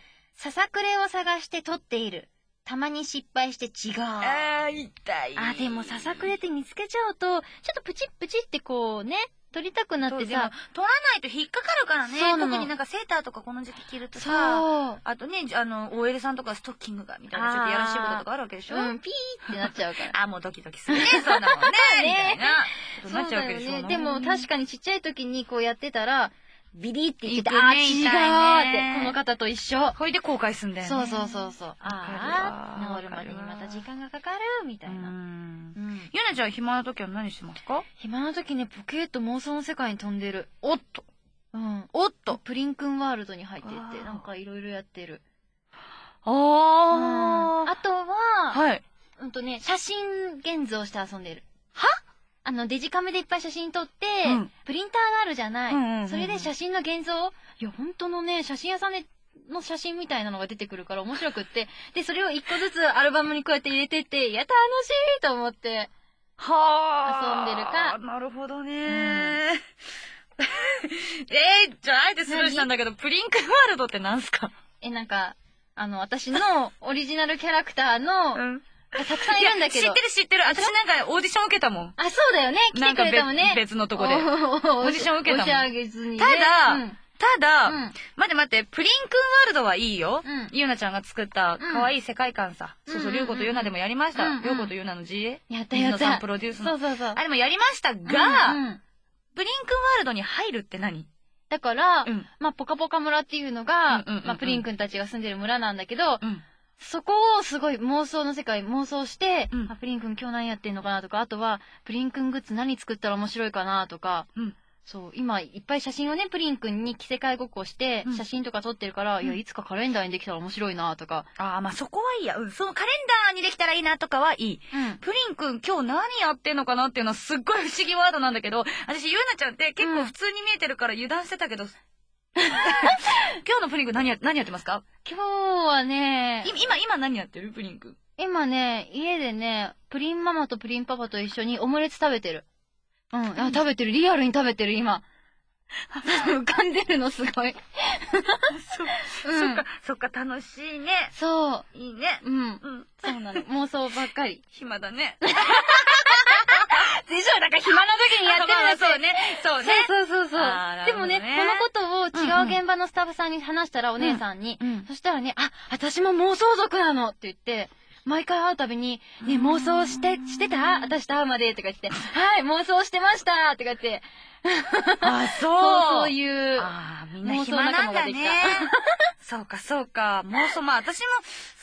ささくれを探して撮っている。たまに失敗して違う。 あー、痛い。 あ、でもささくれって見つけちゃうと、ちょっとプチップチってこうね、撮りたくなってさ、 撮らないと引っかかるからね。特になんかセーターとかこの時期着るとさ、あとね、あの オーエル さんとかストッキングがみたいなちょっとやらしいこととかあるわけでしょ。 うん、ピーってなっちゃうから。 あ、もうドキドキするね、そんなもんね。みたいなことなっちゃうわけでしょ。 でも確かにちっちゃい時にこうやってたら、ビリって言ってて、あー違うって、この方と一緒。 ほいで後悔すんだよね。 そうそうそうそう。ああ、治るまでにまた時間がかかる、みたいな。うん。 ゆなちゃん暇な時は何してますか？ 暇な時ね、ポケッと妄想の世界に飛んでる。 おっと。 うん。 おっと。 プリンくんワールドに入ってって、なんかいろいろやってる。 ああ。 あとは、 はい。 うんとね、写真現像して遊んでる。 は？ あの、デジカメでいっぱい写真撮って、うん、プリンターがあるじゃない。うんうんうん、それで写真の現像、いや、本当のね、写真屋さんでの写真みたいなのが出てくるから面白くって、で、それを一個ずつアルバムにこうやって入れてって、いや、楽しいと思って、 はぁ、遊んでるか。 なるほどねー。うん、えー、じゃあ、あえてスルーしたんだけど、プリンクワールドってなんすか？ え、なんか、あの、私のオリジナルキャラクターの、うんたくさんいるんだけど。 知ってる知ってる。私なんかオーディション受けたもん。 あ、そうだよね。来てくれたもんね。 別のとこで。オーディション受けたもん。 押し上げずにね。 ただ、うん、ただ、うん、待って待って、プリンくんワールドはいいよ。うん、ゆうなちゃんが作った可愛い世界観さ。うん、そうそう、りょうことゆうなでもやりました。りょうことゆうなの ジーエー? やったやった。 水野さんプロデュースの。 そうそうそう。 あれもやりましたが、うんうん、プリンくんワールドに入るって何？ だから、うん、まあ、ポカポカ村っていうのが、まあ、プリンくんたちが住んでる村なんだけど、うんそこをすごい妄想の世界妄想して、うん、あプリンくん今日何やってんのかなとか、あとはプリンくんグッズ何作ったら面白いかなとか、うん、そう、今いっぱい写真をね、プリンくんに着せ替えごっこして、写真とか撮ってるから、うん、いや、いつかカレンダーにできたら面白いなとか。 ああ、まあそこはいいや。うん、そのカレンダーにできたらいいなとかはいい。うん、プリンくん今日何やってんのかなっていうのはすっごい不思議ワードなんだけど、私、ゆうなちゃんって結構普通に見えてるから油断してたけど、うん今日のプリンくん何や、何やってますか？ 今日はね、 今、今何やってるプリンくん。 今ね、家でね、プリンママとプリンパパと一緒にオムレツ食べてる。うん、あ、食べてる。リアルに食べてる、今。浮かんでるの、すごい。 そ、うん、そっか、そっか、楽しいね。 そう。 いいね。 うん。うん。そうなの。妄想ばっかり。 暇だね。 でしょだから暇な時にやってるんだそうね。そうね。 そうそうそうそう。でもね、このことを違う現場のスタッフさんに話したら、お姉さんに、そしたらね、あ、私も妄想族なのって言って、毎回会うたびに、ね、妄想して、してた私と会うまでとか言って、はい、妄想してましたとか言って、 あ、そう。 そういう、 ああ、みんな暇なんだね。そうか、そうか。妄想、まあ私も、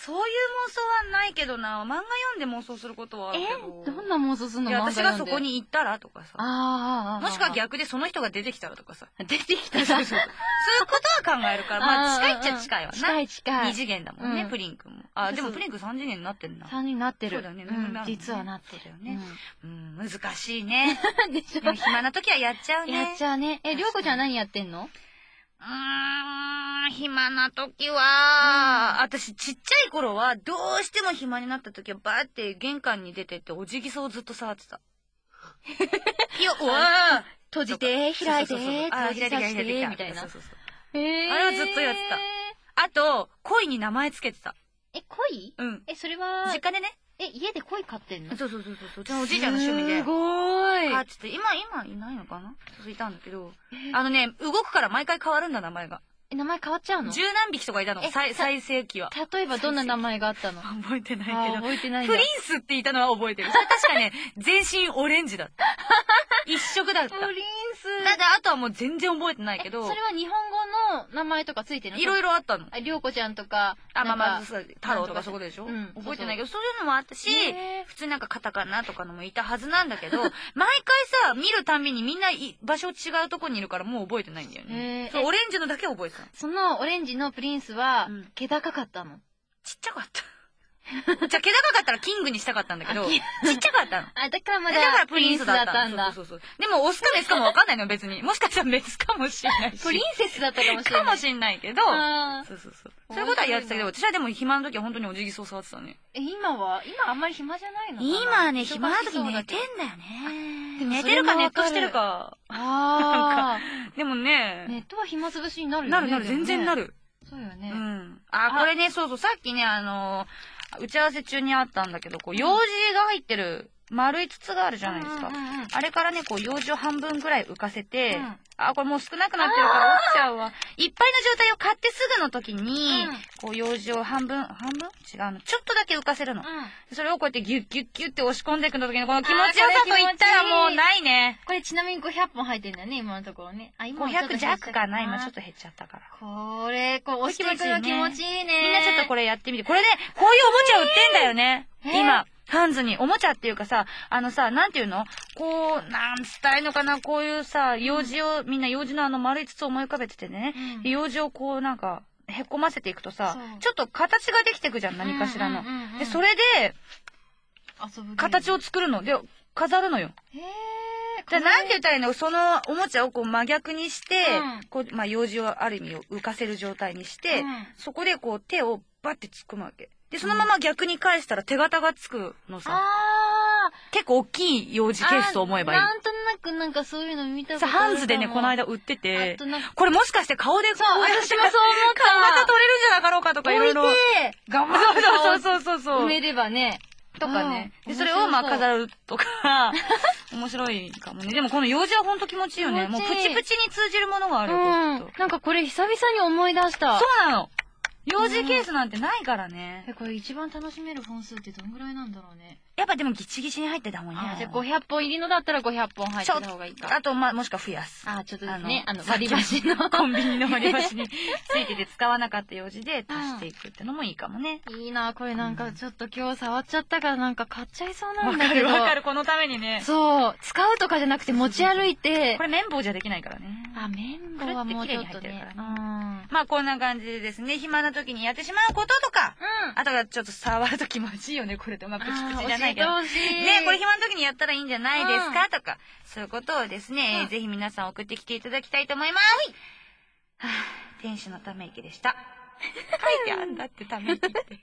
そういう妄想はないけどな。漫画読んで妄想することはあるけど。 え、どんな妄想するの？ いや、私がそこに行ったらとかさ。 ああ。 もしくは逆でその人が出てきたらとかさ。 出てきたら。 そうそうそう。そういうことは考えるから、まあ近いっちゃ近いわな。 近い近い。 二次元だもんね、プリンくんも。あ、でもプリンくん三次元になってるな。 三になってる。 そうだね。 実はなってるよね。 うん、難しいね。でも暇な時はやっちゃうね。 やっちゃうね。え、りょうこちゃん何やってんの？ うーん、暇な時は、私ちっちゃい頃はどうしても暇になった時はバーって玄関に出てっておじぎそうをずっと触ってた。いや、うわ閉じて、開いて、 閉じて、開いて、 みたいな。 そうそうそう。あれはずっとやってた。あと、鯉に名前つけてた。 え、鯉？ うん。 え、それは、 実家でね。 え、家で鯉飼ってんの？ そうそうそうそう。うちのおじいちゃんの趣味で。 すごーい。 飼ってて、今、今いないのかな？そういたんだけど。あのね、動くから毎回変わるんだ、名前が。 え、名前変わっちゃうの？ 十何匹とかいたの。最盛期は。 例えばどんな名前があったの？ 覚えてないけど。 覚えてないプリンスって言ったのは覚えてる。それ確かね、全身オレンジだった。一色だった。 プリンス。 だってあとはもう全然覚えてないけど。 それは日本語の名前とかついてるの？ いろいろあったの。 りょうこちゃんとか。 あ、まあまあ、太郎とかそこでしょ？うん。覚えてないけど、そういうのもあったし、普通になんかカタカナとかのもいたはずなんだけど、毎回さ、見るたんびにみんな場所違うとこにいるからもう覚えてないんだよね。そう、オレンジのだけ覚えてた。 そのオレンジのプリンスは、気高かったの？ ちっちゃかった。じゃあ、気高かったらキングにしたかったんだけど、ちっちゃかったの。 あ、だからまだ、 だからプリンスだったんだ。 そうそうそう。でも、オスかメスかもわかんないのよ、別に。もしかしたらメスかもしれないし。 プリンセスだったかもしれない。 かもしれないけど、そうそうそう。そういうことはやってたけど、私はでも暇の時は本当におじぎそう触ってたね。 え、今は今あんまり暇じゃないの？ 今ね、暇な時寝てんだよね。寝てるかネットしてるか。 ああ。 でもね。 ネットは暇つぶしになるよね。 なるなる、全然なる。 そうよね。 うん。あ、これね、そうそう、さっきね、あの、打ち合わせ中にあったんだけど、こう、用紙が入ってる丸い筒があるじゃないですか。あれからね、こう、用紙を半分ぐらい浮かせて、あ、これもう少なくなってるから落ちちゃうわ。いっぱいの状態を買ってすぐの時に、こう、用紙を半分、半分違うの。ちょっとだけ浮かせるの。それをこうやってギュッギュッギュッって押し込んでいくの時のこの気持ちよさと言ったらもうないね。 これちなみにごひゃっぽん入ってんだよね、今のところね。あ、今ごひゃく弱かな、今ちょっと減っちゃったから。 これ、こう押していくの気持ちいいね。 みんなちょっとこれやってみて。これね、こういうおもちゃ売ってんだよね。今。ハンズに、おもちゃっていうかさ、あのさ、なんていうのこう、なんつったらいいのかな、こういうさ、用紙を、みんな用紙のあの丸い筒を思い浮かべててね、うん、用紙をこうなんか、へっこませていくとさ、ちょっと形ができていくじゃん、何かしらの。で、それで、形を作るの。で、飾るのよ。へー。じゃあなんて言ったらいいのそのおもちゃをこう真逆にして、うん、こう、まあ、用紙をある意味浮かせる状態にして、うん、そこでこう手をバッて突っ込むわけ。で、そのまま逆に返したら手形がつくのさ。あ結構大きい用紙ケースと思えばいい。 なんとなくなんかそういうの見たことある。 さ、ハンズでね、この間売ってて、これもしかして顔でこう、 そう、私もそう思った。 顔型取れるんじゃなかろうかとかいろいろ。 置いて、 頑張って。そうそうそうそう。 埋めればね。 とかね。で、それをまあ飾るとか、面白いかもね。でもこの用紙はほんと気持ちいいよね。もうプチプチに通じるものがあるよ、 うん。なんかこれ久々に思い出した。 そうなの。用紙ケースなんてないからね。 え、これ一番楽しめる本数ってどんぐらいなんだろうね。 やっぱでもギチギチに入ってた方がいいね。 じゃあごひゃっぽん入りのだったらごひゃっぽん入ってた方がいいか。 あと、ま、もしくは増やす。 あ、ちょっとですね。あの、割り箸の。 コンビニの割り箸についてて使わなかった用紙で足していくってのもいいかもね。 いいな、これなんかちょっと今日触っちゃったからなんか買っちゃいそうなんだけど。 わかるわかる、このためにね。 そう。使うとかじゃなくて持ち歩いて。 これ綿棒じゃできないからね。 あ、綿棒はもうちょっとね。 まあこんな感じでですね、暇な時にやってしまうこととか、うん、あとがちょっと触ると気持ちいいよね、これって。まあプチプチじゃないけど。ね、これ暇な時にやったらいいんじゃないですか、うん、とか、そういうことをですね、うん、ぜひ皆さん送ってきていただきたいと思います。はぁ、天使のため息でした。書いてあんだってため息って。演じる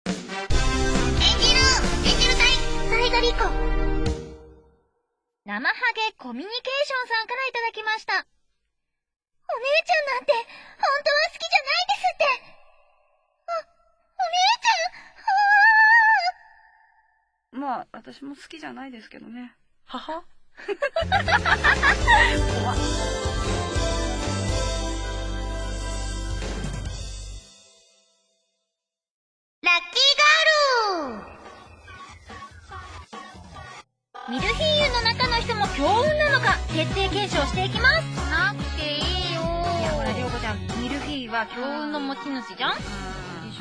演じる隊、サイドリコ。 生ハゲコミュニケーションさんからいただきました。お姉ちゃんなんて、本当は好きじゃないですって。あ、お姉ちゃん、まあ、私も好きじゃないですけどね。はは怖っ。 ラッキーガール。ミルフィーユの中の人も強運なのか徹底検証していきます。なくていいよ。いやほらりょうこちゃん、ミルフィーユは強運の持ち主じゃん、でしょ、うん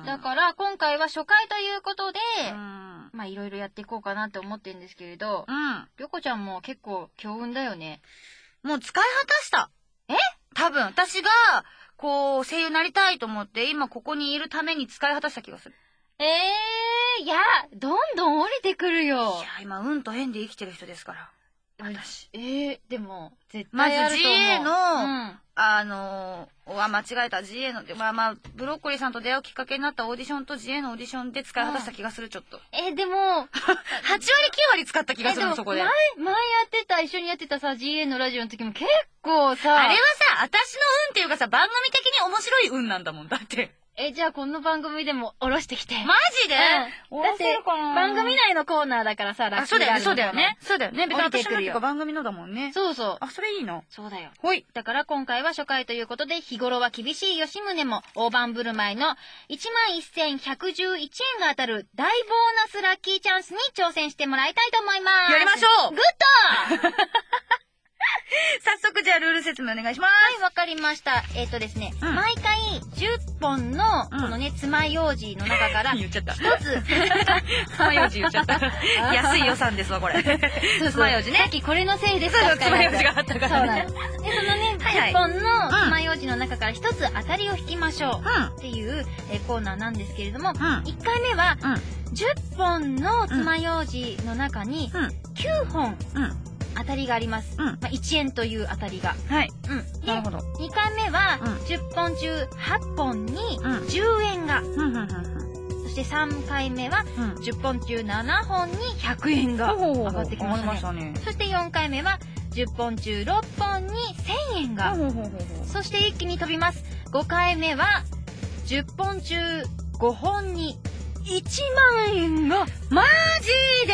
だから今回は初回ということで、まあいろいろやっていこうかなって思ってるんですけれど、りょこちゃんも結構強運だよね。 もう使い果たした。 え？ 多分私がこう声優になりたいと思って今ここにいるために使い果たした気がする。 えー、いや、どんどん降りてくるよ。いや、今運と縁で生きてる人ですから。私。 えー、でも、絶対あると思う。 まず ジーエー の、うん、あのー、は間違えた ジーエー の、まあまあ、ブロッコリーさんと出会うきっかけになったオーディションと ジーエー のオーディションで使い果たした気がする、ちょっと。 えー、でも、 はちわりきゅうわり使った気がするの、そこで。 前、前やってた、一緒にやってたさ、ジーエー のラジオの時も結構さ、 あれはさ、私の運っていうかさ、番組的に面白い運なんだもん、だって。 え、じゃあこの番組でも下ろしてきて。 マジで？ うん、だって番組内のコーナーだからさ、 ラッキーがあるの。そうだよね。そうだよね。別に私のっていうか番組のだもんね。 そうそう。 あ、それいいの？ そうだよ。 ほい。 だから今回は初回ということで、日頃は厳しい吉宗も大盤振る舞いの いちまんせんひゃくじゅういちえんが当たる大ボーナスラッキーチャンスに挑戦してもらいたいと思います。 やりましょう。 グッド早速じゃあルール説明お願いします。 はい、わかりました。えっ、ー、とですね、うん、毎回じゅっぽんの、このね、爪楊枝の中から、 言っちゃった。 一つ。 爪楊枝言っちゃった。安い予算ですわ、これ。爪楊枝ね。 さっきこれのせいですか？爪楊枝があったからね。 そうなの。で、そのね、じゅっぽんの爪楊枝の中から一つ当たりを引きましょう。っていう、えー、コーナーなんですけれども、うん、いっかいめは、うん、じゅっぽんの爪楊枝の中に、きゅうほん、うん当たりがあります。うん、まあ、いちえんという当たりが。 はい。 うん。 なるほど。 にかいめは、うん、じゅっぽん中はっぽんにじゅうえんが。うん、そしてさんかいめは、うん、じゅっぽん中ななほんにひゃくえんが上がってきましたね。したね。そしてよんかいめは、じゅっぽん中ろっぽんにせんえんが。そして一気に飛びます。ごかいめは、じゅっぽん中ごほんにいちまんえんが。 マジで？ はい、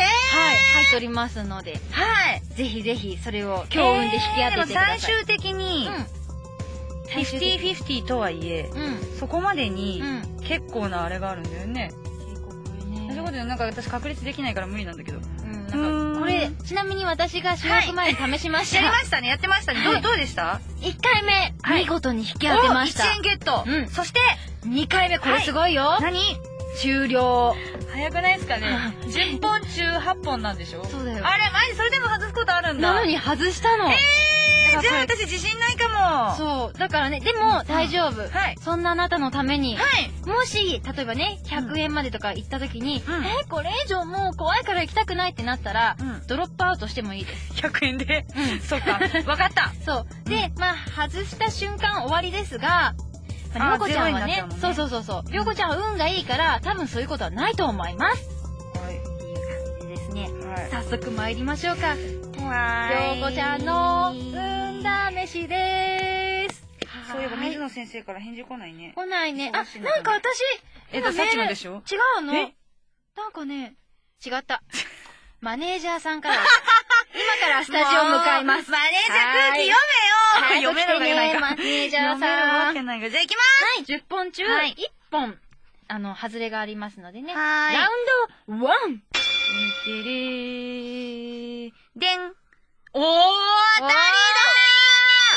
入っておりますので。 はい。 ぜひぜひ、それを強運で引き当ててください。えー、でも最終的に、うん、フィフティーフィフティー とはいえ、うん、そこまでに、結構なあれがあるんだよね。 結構これね。 そういうことで、なんか私確率できないから無理なんだけど。 うん、なんか、これ、ちなみに私が収録前に試しました。 はい、やりましたね、やってましたね。どう、どうでした ? いっかいめ、見事に引き当てました。 いちえんゲット。うん。そして、 にかいめ、これすごいよ。 何終了。 早くないですかね。じゅっぽん中はっぽんなんでしょ？ そうだよ。 あれ、マジそれでも外すことあるんだ。 なのに外したの。 えー、じゃあ私自信ないかも。そう。だからね、でも大丈夫。はい。そんなあなたのために。はい。もし、例えばね、ひゃくえんまでとか行った時に、うん、えー、これ以上もう怖いから行きたくないってなったら、うん、ドロップアウトしてもいいです。 ひゃくえんで？うん。そうか。わかった。 そう。で、まあ、外した瞬間終わりですが、りょうこちゃんはね、そうそうそうそう。りょうこちゃんは運がいいから、多分そういうことはないと思います。 はい。 っていう感じでですね。はい。早速参りましょうか。りょうこちゃんの運試しでーす。 そういえば水野先生から返事来ないね。 来ないね。あ、なんか私、 えっと、さっきのでしょ？ 違うの？なんかね、違った。マネージャーさんから、今からスタジオ向かいます。 マネージャー空気読めよ読めるわけないか。 マネージャーさん。 読めるわけないか。じゃあ行きまーす。 はい、じゅっぽん中いっぽん、あの、外れがありますのでね。はい。ラウンドワン。 てれー。でん。おー、当たりだー !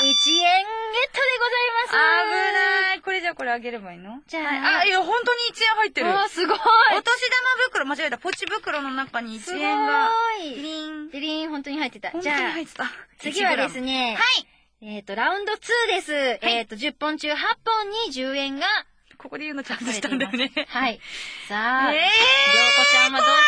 いちえんゲットでございます。 危ない。これじゃあこれあげればいいの？ じゃあ。 あ、いや、本当にいちえん入ってる。 あ、すごい。 お年玉袋、間違えた。ポチ袋の中にいちえんが。 すごい。 デリン。 デリン、本当に入ってた。 本当に入ってた。 次はですね。はい。えっと、ラウンドツーです。えっと、じゅっぽん中はっぽんにじゅうえんが。 ここで言うのチャンスしたんだよね。 はい。さあ。えー。りょうこちゃんはどうかな？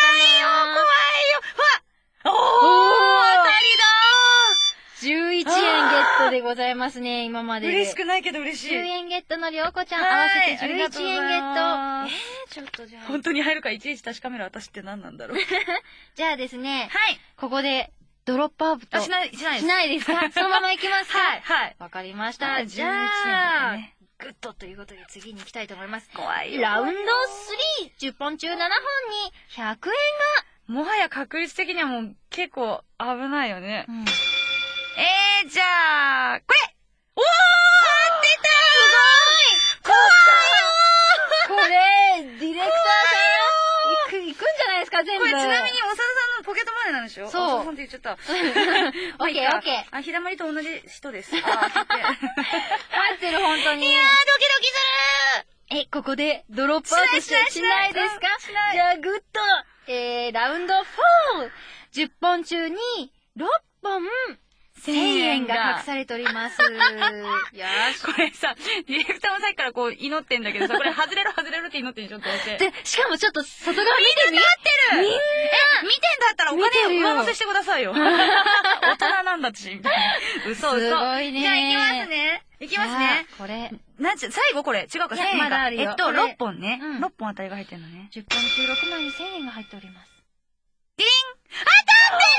怖いよ。怖いよ。おー、当たりだーじゅういちえんゲットでございますね、今までで。 嬉しくないけど嬉しい。 じゅうえんゲットのりょうこちゃん、合わせてじゅういちえんゲット。えー、ちょっとじゃあ。 本当に入るかいちいち確かめる私って何なんだろう。 じゃあですね。 はい。 ここで、ドロップアウト。 しない、しないです。 しないですか？そのまま行きますか？ はい、はい。 わかりました。じゃあ、グッドということで次に行きたいと思います。 怖いよ。 ラウンドスリー、じゅっぽん中ななほんにひゃくえんが。もはや確率的にはもう結構危ないよね。うん、えー、じゃあ、これおー、出たー！すごい！怖いよー！ これ、ディレクターさん、行く、行くんじゃないですか、全部。 これちなみに、おさるさんのポケットマネーなんでしょ？ そう。 おさるさんって言っちゃった。 オッケーオッケー。 あ、ひだまりと同じ人です。あ、 入ってる、本当に。 いやー、ドキドキするー！ え、ここでドロップアウトしてしないですか？じゃあ、グッド。えー、ラウンドフォー。じゅっぽん中にろっぽん、せんえんが隠されております。よし。 これさ、ディレクターもさっきからこう祈ってんだけどさ、これ外れろ外れろって祈ってんでしょ、どうせ。 で、しかもちょっと外側見てみ。 みんな待ってるみんなえ、見てんだったらお金を上乗せしてくださいよ。大人なんだし、みたいな。嘘嘘。 すごいね。 じゃあ行きますね。行きますね。 これ。 なんちゅ、最後これ、違うか、せんえんか。 まだあるよ。 えっと、ろっぽんね。 うん、 ろっぽんあたりが入ってんのね。 じゅっぽん中ろくまいにせんえんが入っております。 ディリン当たってる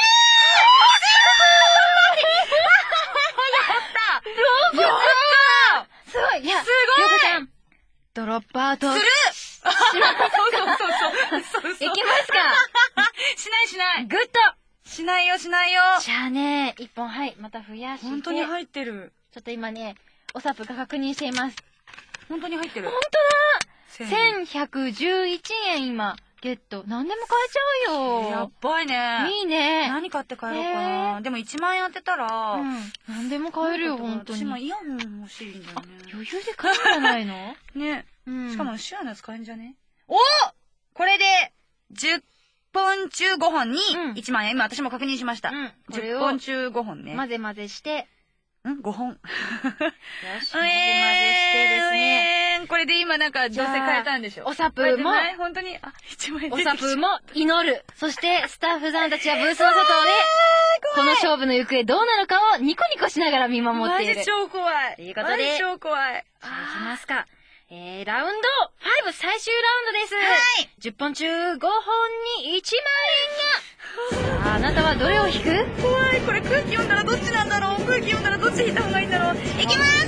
ーやったすごいいや、 すごいヨコちゃん、ドロップアウト。 するそうそうそうそう。 いきますかしないしない。 グッドしないよしないよ。 じゃあね、一本、はい、また増やして。 本当に入ってる。 ちょっと今ね、おサプが確認しています。 本当に入ってる。 本当だ !せんひゃくじゅういちえん今、ゲット。何でも買えちゃうよ。 やっばいね。 いいね。 何買って帰ろうかな。でもいちまんえん当てたら、 うん、何でも買えるよ、本当に。 私今イヤホン欲しいんだよね。 余裕で買うんじゃないのね。 うん。 しかもシュアのやつ買えんじゃね？お！これで、じゅっぽん中ごほんにいちまんえん。今私も確認しました。うん。じゅっぽん中ごほんね。 混ぜ混ぜして。 ん ?ご 本。よし。混ぜ混ぜしてですね。 これで今なんか女性変えたんでしょ？ おサプも、 本当に、あ、いちまんえん。 おサプも祈る。そしてスタッフさんたちはブースの外で、この勝負の行方どうなのかをニコニコしながら見守っている。 マジ超怖い。 ということで、 超怖い。 じゃあ行きますか。えー、ラウンドご最終ラウンドです。 はい。 じゅっぽん中ごほんにいちまんえんが。さあ、あなたはどれを引く？ 怖い。これ空気読んだらどっちなんだろう。空気読んだらどっち引いた方がいいんだろう。いきます。はい。でん、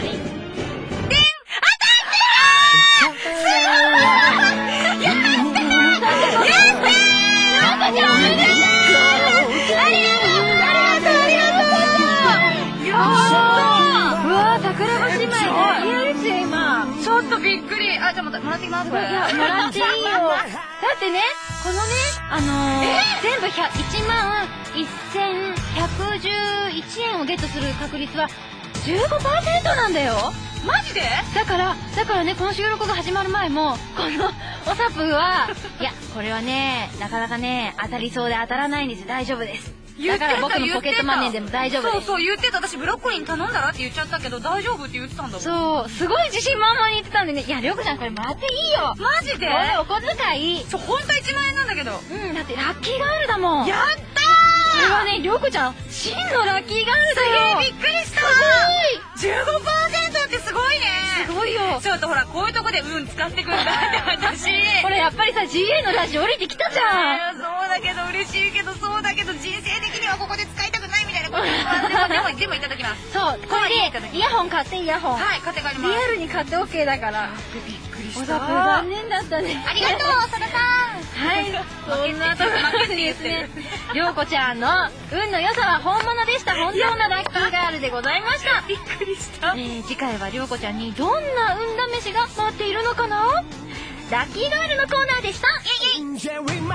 当たってるー！やったー！やったー！やったー！ありがとう！ありがとう！ありがとう！やったー！ うわー、桜子姉妹大リアですよ、今。 ちょっとびっくり。あ、じゃあまた、もらってきます。これ。 いや、もらっていいよ。だってね、このね、あのー、全部いちまんせんひゃくじゅういちえんをゲットする確率は じゅうごパーセント なんだよ。 マジで？ だから、だからね、この収録が始まる前も、このおサプは、いや、これはね、なかなかね、当たりそうで当たらないんですよ。大丈夫です。だから僕のポケットマネーでも大丈夫です。 そうそう、言ってた。私ブロッコリーに頼んだらって言っちゃったけど、大丈夫って言ってたんだもん。 そう、すごい自信満々に言ってたんでね。いや、りょうこちゃんこれもらっていいよ。 マジで？ これお小遣い。 そう、ほんといちまんえんなんだけど。 うん、だってラッキーガールだもん。 やったー！ これはね、りょうこちゃん、真のラッキーガールだよ。 すげえびっくりしたー。じゅうごパーセントってすごいね。 すごいよ。 ちょっとほら、こういうとこで運使ってくんだって私。 これやっぱりさ、ジーエー のラジオ降りてきたじゃん。 そうだけど嬉しいけど、そうだけど人生的にはここで使いたくないみたいなこと。でも、でも、でもいただきます。 そう、これで、イヤホン買ってイヤホン。 はい、買って帰ります。 リアルに買って オーケー だから。 びっくりした。 おサプ残念だったね。 ありがとう、さださん。 はい、そんなところでですね、りょうこちゃんの運の良さは本物でした。本当なラッキーガールでございました。 びっくりした。 えー、次回はりょうこちゃんにどんな運試しが待っているのかな？ラッキーガールのコーナーでした。イェイイェイ。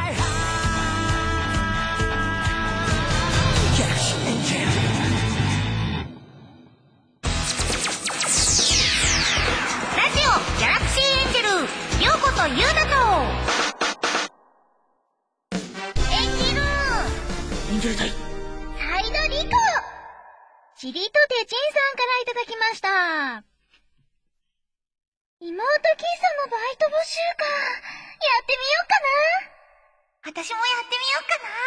ラジオギャラクシーエンジェル、りょうことゆうだとエンジェルエンジェル隊サイドリコチリとてちんさんからいただきました。妹喫茶のバイト募集か。やってみようかな。私もやってみようかな。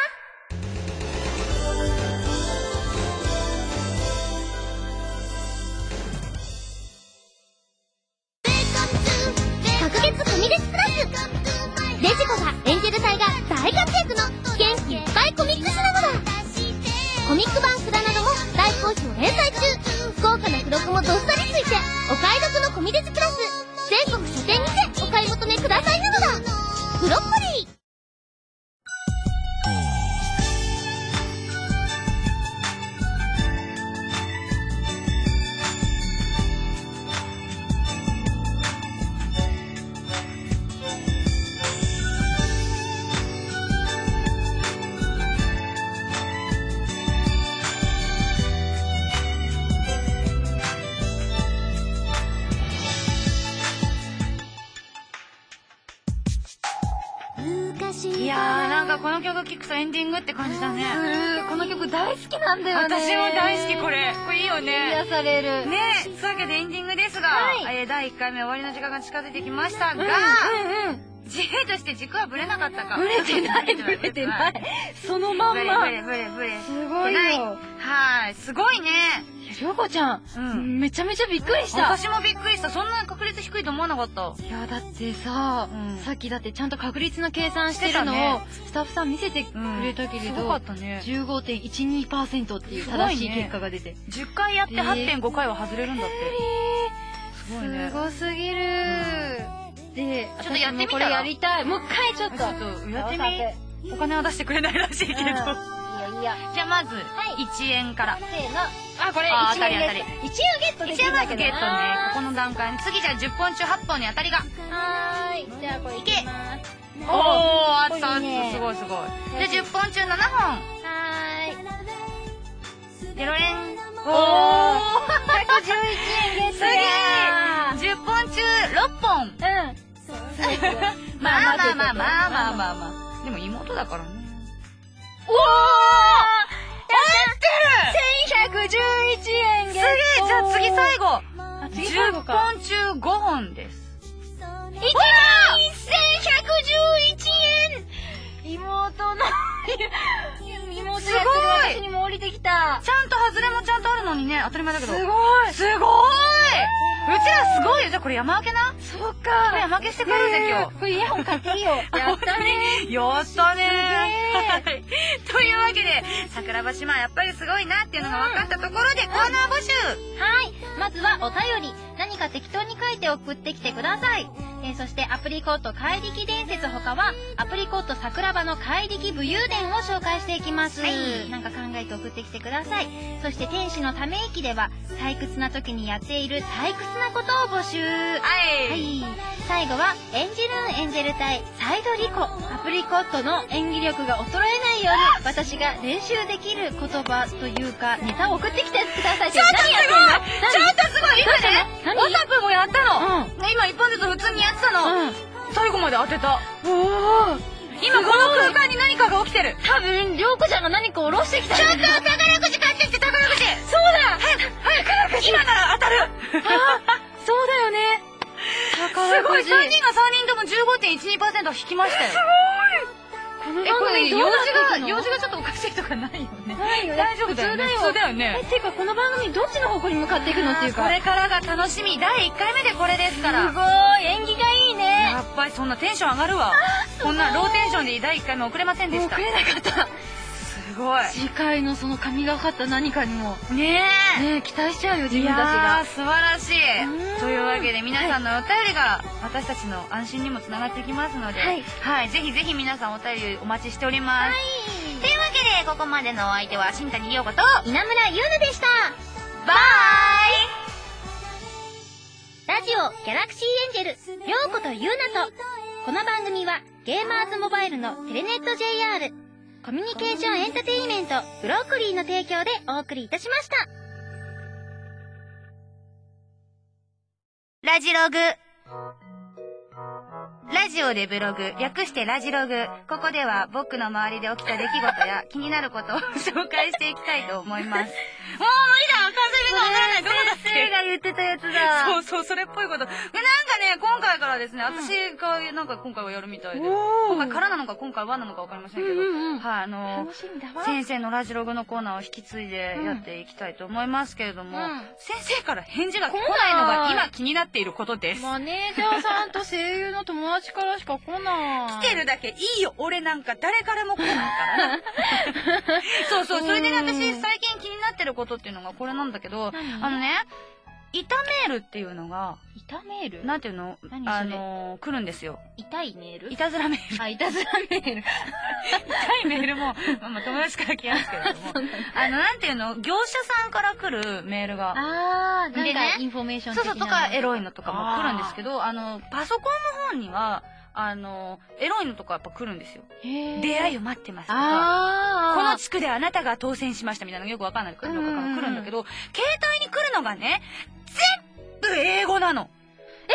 隔月コミデスプラス。デジコがエンジェル隊が大活躍の元気いっぱいコミックスなのだ。コミック版フラなども大好評連載中。豪華な付録もどっさりついてお買い得のコミデスプラス。全国書店にてお買い求めくださいなのだ。ブロッコリーこの曲聴くとエンディングって感じだね。 この曲大好きなんだよね。 私も大好きこれ。これいいよね。 癒される。 ね。そういうわけでエンディングですが、だいいっかいめ終わりの時間が近づいてきましたが、自由として軸はぶれなかったか。 ぶれてない、ぶれてない。そのまんま。 ぶれぶれぶれぶれ。 すごいよ。 はい、すごいね。 りょうこちゃん、めちゃめちゃびっくりした。 私もびっくりした。そんな確率低いと思わなかった。 いや、だってさ、さっきだってちゃんと確率の計算してるのをスタッフさん見せてくれたけれど、 すごかったね。 じゅうごてんいちにパーセント っていう正しい結果が出て。 じゅっかいやって はってんご 回は外れるんだって。 すごいね。すごすぎる。で、 ちょっとやってみたら。 これやりたい。もう一回ちょっと。 ちょっとやってみ。お金は出してくれないらしいけど。いやいや。じゃあまず、いちえんから。 せーの。あ、これいちえんです。 いちえんをゲットできるんだけど。 いちえんまずゲットね。ここの段階に。次じゃあじゅっぽん中はっぽんに当たりが。 はーい。じゃあこれいけ。 おー、あったあった。すごいすごい。じゃあじゅっぽん中ななほん。はーい。ゼロえん。おー、ひゃくじゅういちえんゲット。すげー。じゅっぽん中ろっぽん。うん。まあまあまあまあまあまあまあまあ。でも妹だからね。おー、 せんひゃくじゅういちえんゲット。 すげえ。じゃあ次最後。じゅっぽん中ごほんです。 いちまんせんひゃくじゅういちえん。妹の妹がすごい。私にも降りてきた。 ちゃんと外れもちゃんとあるのにね、当たり前だけど。 すごい。 すごーい。うちらすごいよ。じゃあこれ山分けな。 そうか。 これ山分けしてくるぜ今日。 これイヤホン買っていいよ。やったね。 やったね。というわけで、桜庭島はやっぱりすごいなっていうのが分かったところでコーナー募集。 はい。まずはお便り。何か適当に書いて送ってきてください。えー、そしてアプリコット怪力伝説他はアプリコット桜庭の怪力武勇伝を紹介していきます。はい。なんか考えて送ってきてください。そして天使のため息では退屈な時にやっている退屈なことを募集。 はい。 はい。最後はエンジェルーンエンジェル隊サイドリコ。アプリコットの演技力が衰えないように私が練習できる言葉というかネタを送ってきてください。 ちょっとすごい。ちょっとすごい。今ね。 何？ オタプもやったの。うん、今一本ずつ普通にやってたの。うん、最後まで当てた。おお。今この空間に何かが起きてる。 多分りょうこちゃんが何か下ろしてきた。 ちょっと宝くじ買ってきて宝くじ。 そうだ。 早く早くくじ。今なら当たる。 あ、そうだよね。 すごい。さんにんがさんにんとも じゅうごてんいちにパーセント 引きましたよ。すごい。 この番組用事が用事がちょっとおかしいとかないよね。 ないよね。 大丈夫だよね。普通だよね。 え、っていうかこの番組どっちの方向に向かっていくのっていうか。 これからが楽しみ。だいいっかいめでこれですから。 すごい。縁起がいいね。 やっぱりそんなテンション上がるわ。こんなローテンションでだいいっかいめ遅れませんでした。 遅れなかった。 すごい。 次回のその神がかった何かにもねえねえ期待しちゃうよ自分たちが。いやー素晴らしい。というわけで皆さんのお便りが私たちの安心にもつながっていきますので、はい、はい、ぜひぜひ皆さんお便りお待ちしております。はい。というわけでここまでのお相手は新谷陽子と稲村優奈でした。 バイ。 ラジオギャラクシーエンジェル陽子と優奈と、この番組はゲーマーズモバイルのテレネット ジェイアールコミュニケーションエンターテインメントブロッコリーの提供でお送りいたしました。 ラジログ。ラジオでブログ、略してラジログ。ここでは僕の周りで起きた出来事や気になることを紹介していきたいと思います。もう無理だ、完全にわからない。どこだっけ？ 先生が言ってたやつだ。 そうそう、それっぽいこと。で、なんかね、今回からですね、私がなんか今回はやるみたいで。今回からなのか今回はなのかわかりませんけど。はい、あの、先生のラジログのコーナーを引き継いでやっていきたいと思いますけれども、先生から返事が来ないのが今気になっていることです。 マネージャーさんと声優の友達からしか来ない。 来てるだけいいよ。俺なんか誰からも来ないからな。そうそう。それでね、私最近気になってることっていうのがこれなんだけど、あのね、痛メールっていうのが、 痛メールなんていうの？あの、来るんですよ。 痛いメール？ いたずらメール。 あ、いたずらメール。 痛いメールも、まあ友達から来ますけれども。あの、なんていうの？業者さんから来るメールが。 あー、なんかインフォメーション的な。 そうそう、とかエロいのとかも来るんですけど、あの、パソコンの方には、あの、エロいのとかやっぱ来るんですよ。出会いを待ってますとか、この地区であなたが当選しましたみたいなのよくわかんないのとかも来るんだけど、携帯に来るのがね、全部英語なの。 え、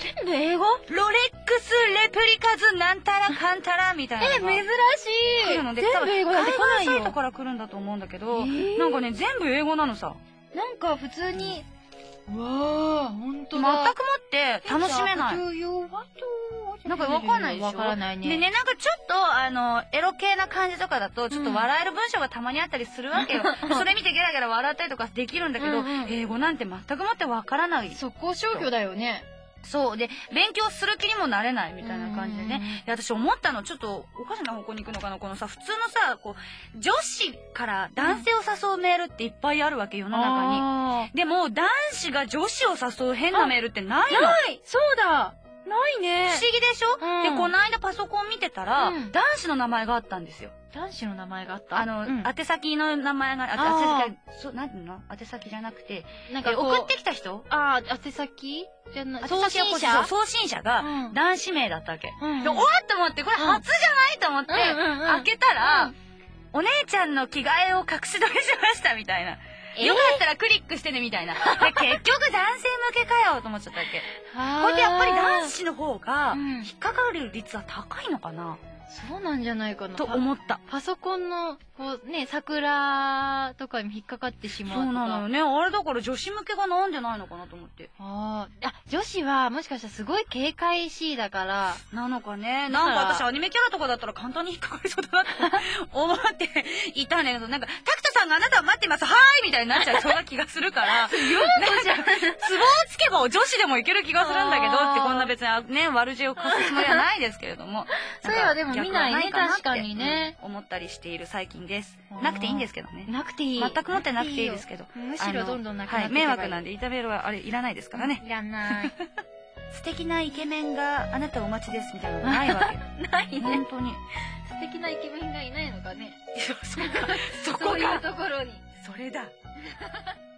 全部英語？ ロレックスレプリカズなんたらかんたらみたいなえ、 のが珍し来るのい。 で、 全部英語なんて来ないよ。 海外サイトから来るんだと思うんだけど、 えーなんかね、全部英語なのさ。 なんか普通に、うわー、ほんと全くだ。 もって楽しめない。なんかわかんないでしょ。 わからないね。 でね、なんかちょっと、あの、エロ系な感じとかだと、ちょっと笑える文章がたまにあったりするわけよ。それ見てゲラゲラ笑ったりとかできるんだけど、 うんうん、 英語なんて全くもってわからない。 速攻消去だよね。 そう。で、勉強する気にもなれないみたいな感じでね。で、私思ったの、ちょっとおかしな方向に行くのかな。このさ、普通のさ、こう、女子から男性を誘うメールっていっぱいあるわけ、世の中に。でも、男子が女子を誘う変なメールってないの。 ない、そうだ。ないね。 不思議でしょ、 うん、 で、この間パソコン見てたら、うん、男子の名前があったんですよ。 男子の名前があった？ あの、うん、宛先の名前が、あ、宛先、そう、なんていうの？宛先じゃなくて、なんか送ってきた人？ ああ、宛先じゃない。 送信者？送信者が男子名だったわけ。うん、で、おわっと思って、これ初じゃないと思って、開けたら、うん、お姉ちゃんの着替えを隠し撮りしましたみたいな。よかったらクリックしてねみたいな。で、結局男性向けかよと思っちゃったわけ。これってやっぱり男子の方が引っかかる率は高いのかな、 そうなんじゃないかな。 と思った。 パソコンの、こうね、桜とかに引っかかってしまうとか。 そうなのよね。あれだから女子向けがなんでないのかなと思って。 ああ。あ、女子はもしかしたらすごい警戒しいだから。 なのかね。なんか私アニメキャラとかだったら簡単に引っかかりそうだなと思っていたんだけど、なんか、タクトさんがあなたを待ってます、はーいみたいになっちゃいそうな気がするから。なんか、ツボをつけば女子でもいける気がするんだけどって、こんな別にね、悪知恵を貸すつもりはないですけれども。 そういえばでも見ないね、確かにね。 思ったりしている最近です。なくていいんですけどね。 なくていい。 全くもってなくていいですけど。 むしろどんどんなくなっていけばいい。はい、迷惑なんで、イタメールはあれいらないですからね。 いらない。 素敵なイケメンがあなたお待ちですみたいなのないわけ。 ないね。 本当に。 素敵なイケメンがいないのかね。 そこか。そこか。 そういうところに。 それだ。